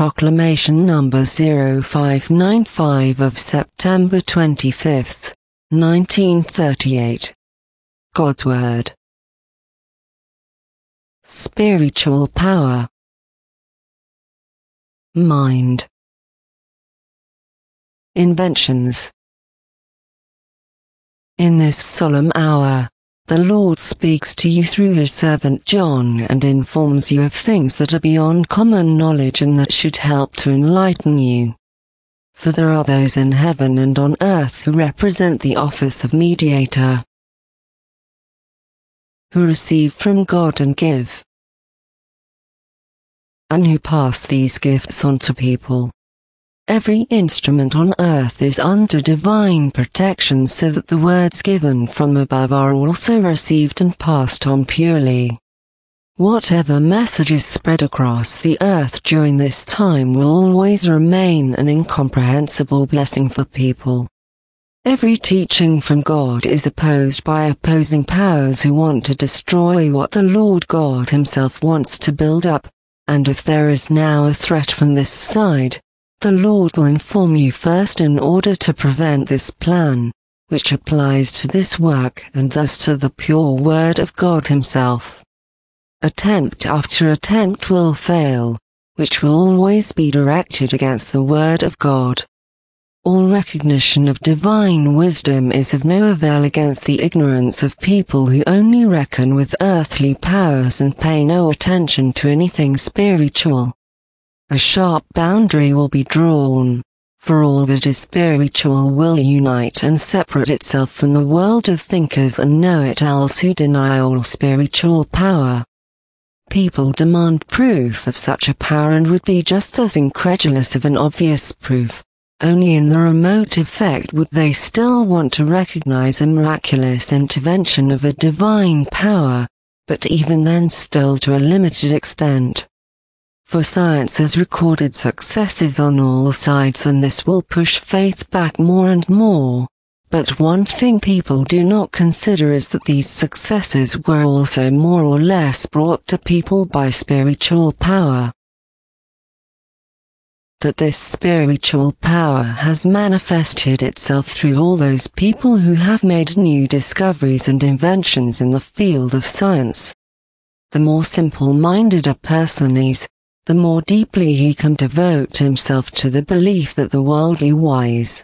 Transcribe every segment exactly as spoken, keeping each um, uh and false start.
Proclamation number zero five nine five of September twenty-fifth, nineteen thirty-eight. God's Word. Spiritual power. Mind. Inventions. In this solemn hour, the Lord speaks to you through his servant John and informs you of things that are beyond common knowledge and that should help to enlighten you. For there are those in heaven and on earth who represent the office of mediator, who receive from God and give, and who pass these gifts on to people. Every instrument on earth is under divine protection so that the words given from above are also received and passed on purely. Whatever message is spread across the earth during this time will always remain an incomprehensible blessing for people. Every teaching from God is opposed by opposing powers who want to destroy what the Lord God himself wants to build up, and if there is now a threat from this side, the Lord will inform you first in order to prevent this plan, which applies to this work and thus to the pure word of God himself. Attempt after attempt will fail, which will always be directed against the word of God. All recognition of divine wisdom is of no avail against the ignorance of people who only reckon with earthly powers and pay no attention to anything spiritual. A sharp boundary will be drawn, for all that is spiritual will unite and separate itself from the world of thinkers and know-it-alls who deny all spiritual power. People demand proof of such a power and would be just as incredulous of an obvious proof. Only in the remote effect would they still want to recognize a miraculous intervention of a divine power, but even then still to a limited extent. For science has recorded successes on all sides and this will push faith back more and more, but one thing people do not consider is that these successes were also more or less brought to people by spiritual power. That this spiritual power has manifested itself through all those people who have made new discoveries and inventions in the field of science. The more simple-minded a person is, the more deeply he can devote himself to the belief that the worldly wise.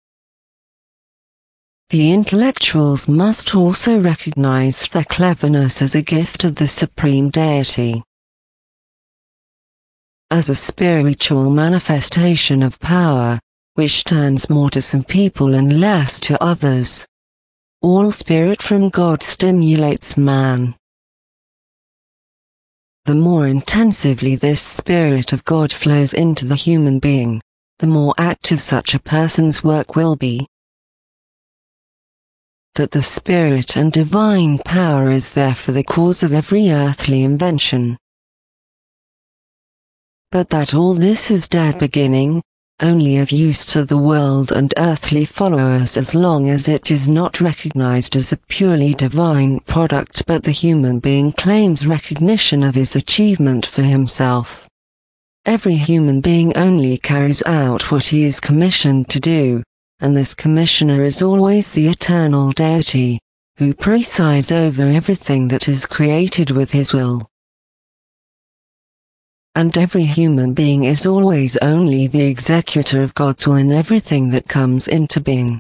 The intellectuals must also recognize their cleverness as a gift of the Supreme Deity, as a spiritual manifestation of power, which turns more to some people and less to others. All spirit from God stimulates man. The more intensively this Spirit of God flows into the human being, the more active such a person's work will be. That the Spirit and divine power is therefore the cause of every earthly invention. But that all this is dead beginning, only of use to the world and earthly followers as long as it is not recognized as a purely divine product, but the human being claims recognition of his achievement for himself. Every human being only carries out what he is commissioned to do, and this commissioner is always the eternal deity, who presides over everything that is created with his will. And every human being is always only the executor of God's will in everything that comes into being.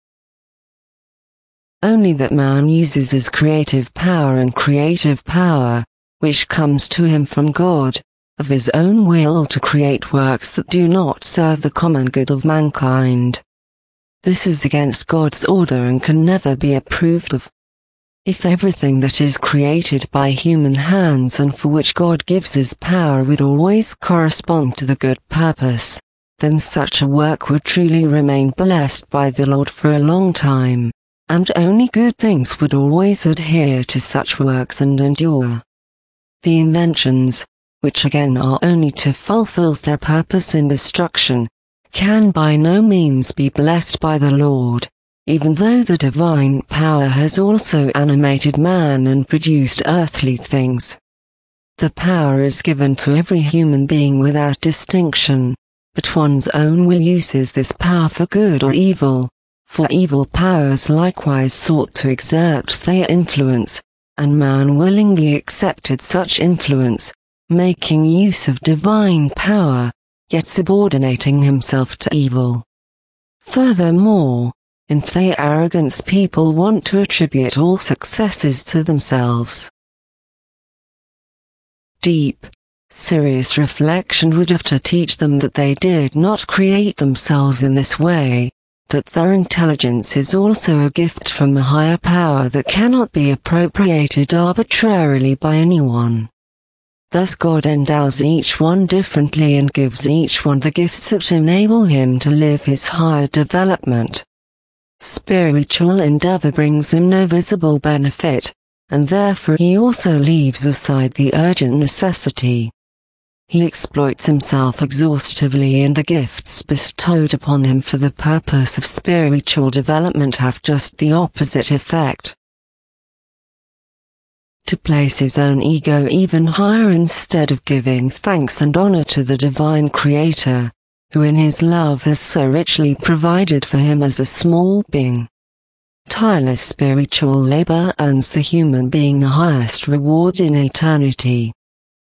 Only that man uses his creative power and creative power, which comes to him from God, of his own will to create works that do not serve the common good of mankind. This is against God's order and can never be approved of. If everything that is created by human hands and for which God gives his power would always correspond to the good purpose, then such a work would truly remain blessed by the Lord for a long time, and only good things would always adhere to such works and endure. The inventions, which again are only to fulfill their purpose in destruction, can by no means be blessed by the Lord, even though the divine power has also animated man and produced earthly things. The power is given to every human being without distinction, but one's own will uses this power for good or evil, for evil powers likewise sought to exert their influence, and man willingly accepted such influence, making use of divine power, yet subordinating himself to evil. Furthermore, in their arrogance people want to attribute all successes to themselves. Deep, serious reflection would have to teach them that they did not create themselves in this way, that their intelligence is also a gift from a higher power that cannot be appropriated arbitrarily by anyone. Thus God endows each one differently and gives each one the gifts that enable him to live his higher development. Spiritual endeavor brings him no visible benefit, and therefore he also leaves aside the urgent necessity. He exploits himself exhaustively, and the gifts bestowed upon him for the purpose of spiritual development have just the opposite effect. To place his own ego even higher instead of giving thanks and honor to the divine Creator, who in his love has so richly provided for him as a small being. Tireless spiritual labor earns the human being the highest reward in eternity.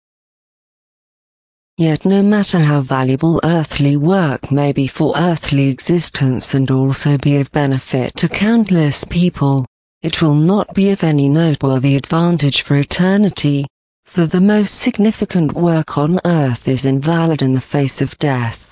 Yet no matter how valuable earthly work may be for earthly existence and also be of benefit to countless people, it will not be of any noteworthy advantage for eternity, for the most significant work on earth is invalid in the face of death.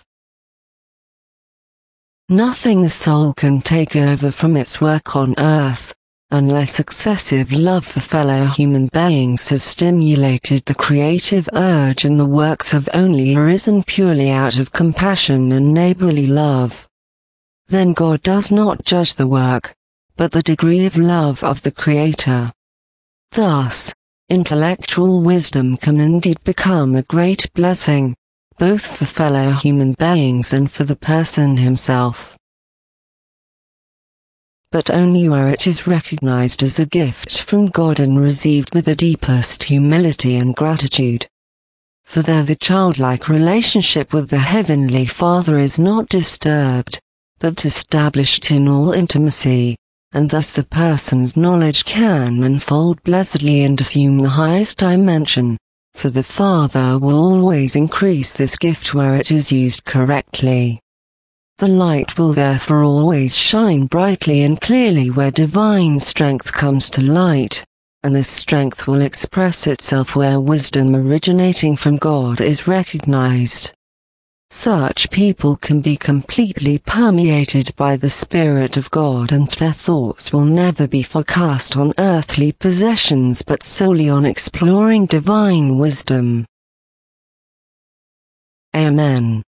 Nothing the soul can take over from its work on earth, unless excessive love for fellow human beings has stimulated the creative urge in the works have only arisen purely out of compassion and neighborly love. Then God does not judge the work, but the degree of love of the Creator. Thus, intellectual wisdom can indeed become a great blessing, both for fellow human beings and for the person himself. But only where it is recognized as a gift from God and received with the deepest humility and gratitude. For there the childlike relationship with the Heavenly Father is not disturbed, but established in all intimacy, and thus the person's knowledge can unfold blessedly and assume the highest dimension, for the Father will always increase this gift where it is used correctly. The light will therefore always shine brightly and clearly where divine strength comes to light, and this strength will express itself where wisdom originating from God is recognized. Such people can be completely permeated by the Spirit of God, and their thoughts will never be focused on earthly possessions but solely on exploring divine wisdom. Amen.